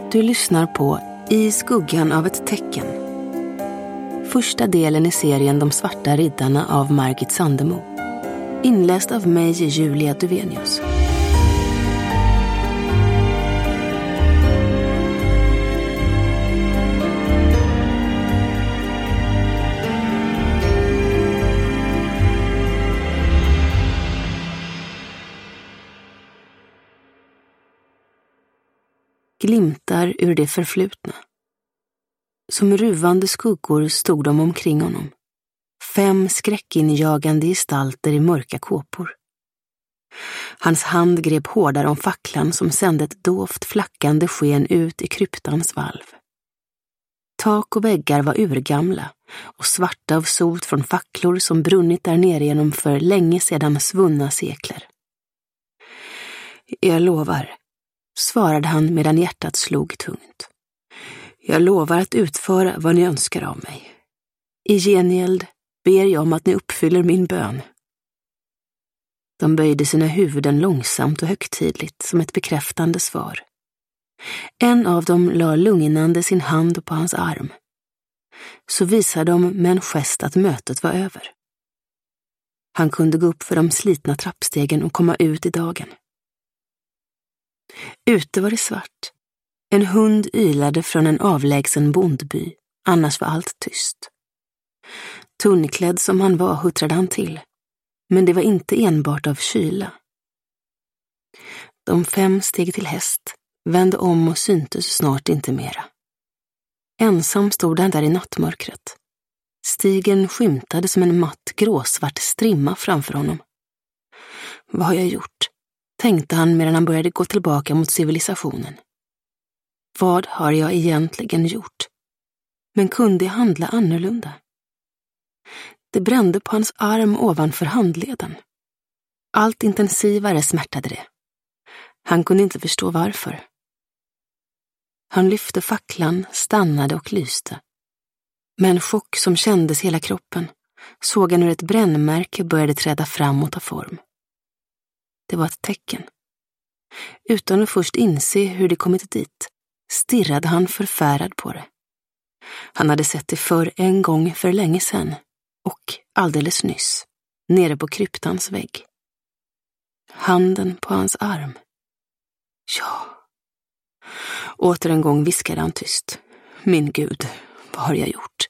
Du lyssnar på I skuggan av ett tecken. Första delen i serien De svarta riddarna av Margit Sandemo. Inläst av mig, Julia Duvenius. Glimtar ur det förflutna. Som ruvande skuggor stod de omkring honom. 5 skräckinjagande gestalter i mörka kåpor. Hans hand grep hårdare om facklan som sände ett dovt flackande sken ut i kryptans valv. Tak och väggar var urgamla och svarta av sot från facklor som brunnit där nere genom för länge sedan svunna sekler. Jag lovar, svarade han medan hjärtat slog tungt. Jag lovar att utföra vad ni önskar av mig. I gengäld ber jag om att ni uppfyller min bön. De böjde sina huvuden långsamt och högtidligt som ett bekräftande svar. En av dem la lugnande sin hand på hans arm. Så visade de med en gest att mötet var över. Han kunde gå upp för de slitna trappstegen och komma ut i dagen. Ute var det svart. En hund ylade från en avlägsen bondby, annars var allt tyst. Tunnklädd som han var huttrade han till, men det var inte enbart av kyla. De 5 steg till häst, vände om och syntes snart inte mera. Ensam stod han där i nattmörkret. Stigen skymtade som en matt gråsvart strimma framför honom. Vad har jag gjort? Tänkte han medan han började gå tillbaka mot civilisationen. Vad har jag egentligen gjort? Men kunde jag handla annorlunda? Det brände på hans arm ovanför handleden. Allt intensivare smärtade det. Han kunde inte förstå varför. Han lyfte facklan, stannade och lyste. Med en chock som kändes hela kroppen såg han hur ett brännmärke började träda fram och ta form. Det var ett tecken. Utan att först inse hur det kommit dit, stirrade han förfärad på det. Han hade sett det för en gång för länge sedan, och alldeles nyss, nere på kryptans vägg. Handen på hans arm. Ja. Åter en gång viskade han tyst. Min Gud, vad har jag gjort?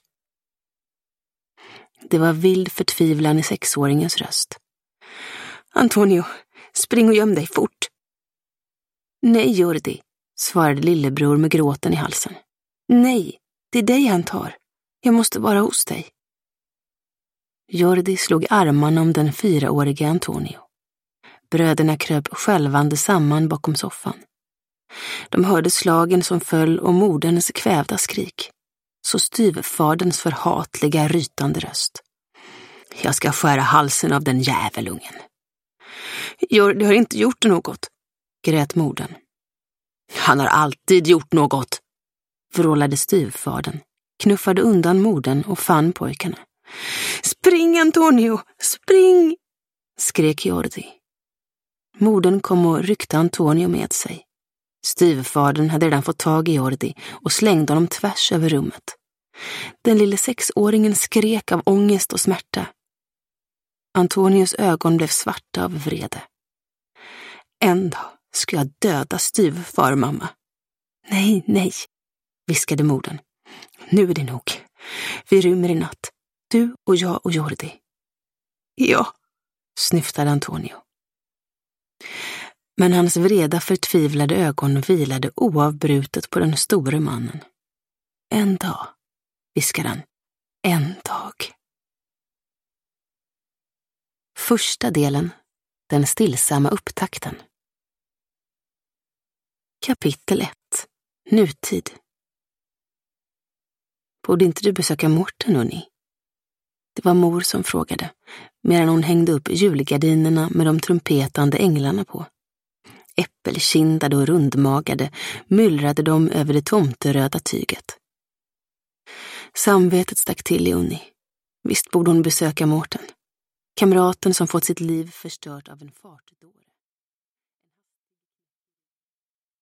Det var vild förtvivlan i 6-åringens röst. Antonio, spring och göm dig fort. Nej, Jordi, svarade lillebror med gråten i halsen. Nej, det är dig han tar. Jag måste vara hos dig. Jordi slog armarna om den 4-årige Antonio. Bröderna kröp skälvande samman bakom soffan. De hörde slagen som föll och moderns kvävda skrik. Så styvfaderns förhatliga rytande röst. Jag ska skära halsen av den jävelungen. Jordi har inte gjort något, grät modern. Han har alltid gjort något, vrålade styvfadern, knuffade undan modern och fann pojkarna. Spring, Antonio, spring, skrek Jordi. Modern kom och ryckte Antonio med sig. Styvfadern hade redan fått tag i Jordi och slängde honom tvärs över rummet. Den lille 6-åringen skrek av ångest och smärta. Antonios ögon blev svarta av vrede. En dag ska jag döda styvfar, mamma. Nej, nej, viskade modern. Nu är det nog. Vi rymmer i natt. Du och jag och Jordi. Ja, snyftade Antonio. Men hans vreda förtvivlade ögon vilade oavbrutet på den store mannen. En dag, viskade han. En dag. Första delen, den stillsamma upptakten. Kapitel 1. Nutid. Borde inte du besöka Morten, Unni? Det var mor som frågade, medan hon hängde upp julgardinerna med de trumpetande änglarna på. Äppelkindade och rundmagade myllrade de över det tomteröda tyget. Samvetet stack till i Unni. Visst borde hon besöka Morten. Kamraten som fått sitt liv förstört av en fartdåre.